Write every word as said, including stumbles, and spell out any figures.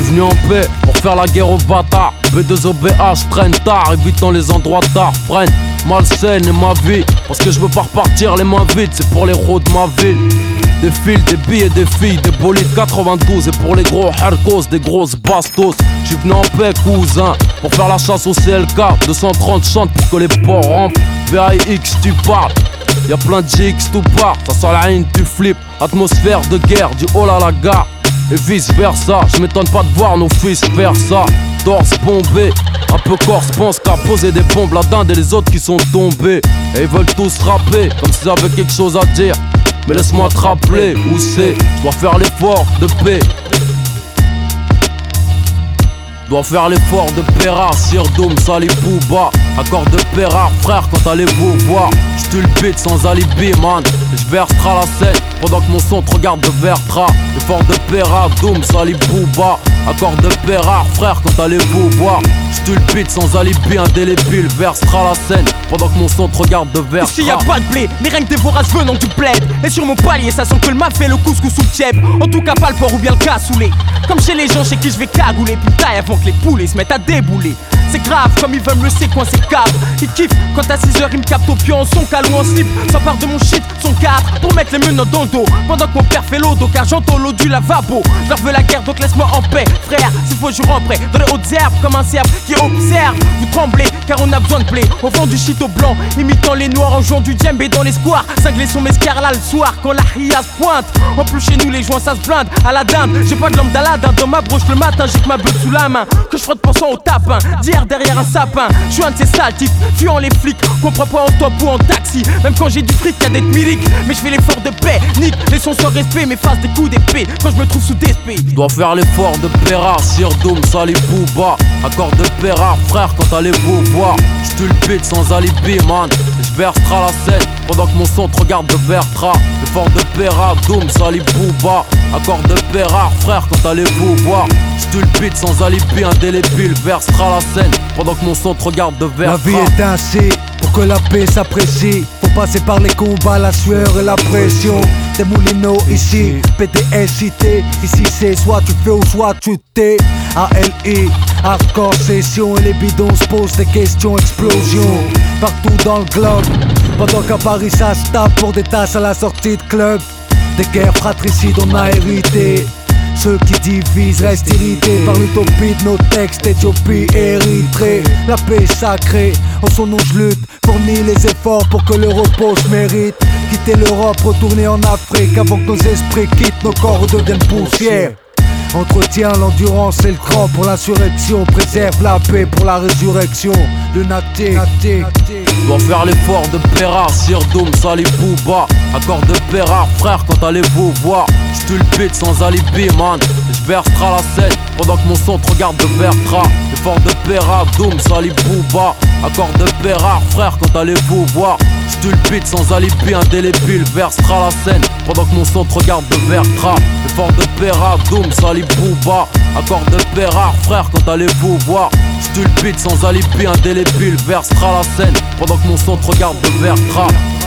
venu en paix pour faire la guerre aux bâtards. B deux O B H traîne tard, évitant les endroits tard. Freine, malsaine est ma vie, parce que je veux pas repartir les mains vides. C'est pour les héros de ma ville. Des fils, des billets, des filles, des bolides quatre-vingt-douze. Et pour les gros harcos, des grosses bastos. J'suis venu en paix cousin, pour faire la chasse au C L K. Deux cent trente chantent pour que les porcs rampent. V A X tu parles, y'a plein de G X tout part. Ça sent la haine, tu flippes. Atmosphère de guerre, du haut à la gare. Et vice versa, je m'étonne pas de voir nos fils faire ça. Torse bombé, un peu corse pense qu'à poser des bombes la dinde et les autres qui sont tombés. Et ils veulent tous rapper, comme s'ils avaient quelque chose à dire. Mais laisse-moi te rappeler où c'est, je dois faire l'effort de paix. Dois faire l'effort de Pérard, Sirdoum, Salih Bouba. Accord de Pérard, frère, quand allez-vous voir? J'tue le beat sans alibi, man. J'versera la scène pendant que mon son te regarde de Vertra. L'effort de Pérard, Doom, Salih Bouba. Accord de Pérard, frère, quand allez-vous voir? J'tue le beat sans alibi, indélébile. Versera la scène pendant que mon son te regarde de Vertra. Ici y'a pas de blé, mais rien que des vorages venant du bled. Et sur mon palier, ça sent que le m'a fait le couscous sous le tiep. En tout cas, pas le porc ou bien le cassoulet. Comme chez les gens chez qui je vais cagouler. Putain, avant que les poulets se mettent à débouler. C'est grave, comme ils veulent me séquencer cave. Ils kiffent quand à six heures ils me captent au pied en son calou en slip. S'empare de mon shit, son quatre pour mettre les menottes dans le dos. Pendant que mon père fait l'eau d'eau car j'entends l'eau du lavabo. Je leur veux la guerre donc laisse-moi en paix. Frère, s'il faut je rentrerai dans les hautes herbes comme un cerf qui observe. Vous tremblez car on a besoin de blé. Au fond du shit au blanc, imitant les noirs en jouant du djembé dans les squares. Cinglés sont mes scars là le soir quand la ria se pointe. En plus chez nous les joints ça se blinde à la dinde. J'ai pas de lampe d'Aladin dans ma broche le matin. J'ai que ma bulle sous la main que je frotte pensant au tapin. D'hier derrière un sapin, je suis un de ces sales types fuyant les flics, comprends pas en top ou en taxi. Même quand j'ai du fric y'a d'être milique. Mais je fais l'effort de paix, nique les sons sans respect. Mais face des coups d'épée quand je me trouve sous D S P. Je dois faire l'effort de Pérard, Sirdoum, Salih Bouba. Accord de Pérard, frère, quand allez-vous voir? J'tue le beat sans alibi, man. J'versera la scène pendant que mon son te regarde de Vertra. L'effort de Pérard, Doom, Salih Bouba. Accord de Pérard, frère, quand allez-vous voir? J'tue le beat sans alibi, indélébile. Versera la scène pendant que mon son te regarde de Vertra. La vie est ainsi, pour que la paix s'apprécie. Faut passer par les combats, la sueur et la pression. Des moulineaux ici, P D S I T. Ici c'est soit tu fais ou soit tu t'es. A L I, hardcore session. Et les bidons se posent des questions, explosion. Partout dans le globe, pendant qu'à Paris ça se tape pour des tasses à la sortie de club. Des guerres fratricides on a hérité. Ceux qui divisent restent irrités par l'utopie de nos textes. Éthiopie, Érythrée, la paix sacrée. En son nom je lutte, fournis les efforts pour que le repos se mérite. Quitter l'Europe, retourner en Afrique avant que nos esprits quittent, nos corps deviennent poussière. Entretient l'endurance et le cran pour l'insurrection. Préserve la paix pour la résurrection. Lunatique. Dois faire l'effort de Pérard, Sirdoum, Salih Bouba. Accord de Pérard, frère, quand allez-vous voir? J'tue le beat sans alibi, man. J'versera la scène pendant que mon son te regarde de Vertra. L'effort de Pérard, Doom, Salih Bouba. Accord de Pérard, frère, quand allez-vous voir? J'tue le beat sans alibi, indélébile. Versera la scène pendant que mon son te regarde de Vertra. L'effort de Pérard, Doom, Salih Bouba. Accord de Pérard, frère, quand allez-vous voir? J'tue le beat sans alibi, indélébile. Versera la scène pendant que mon son te regarde de Vertra.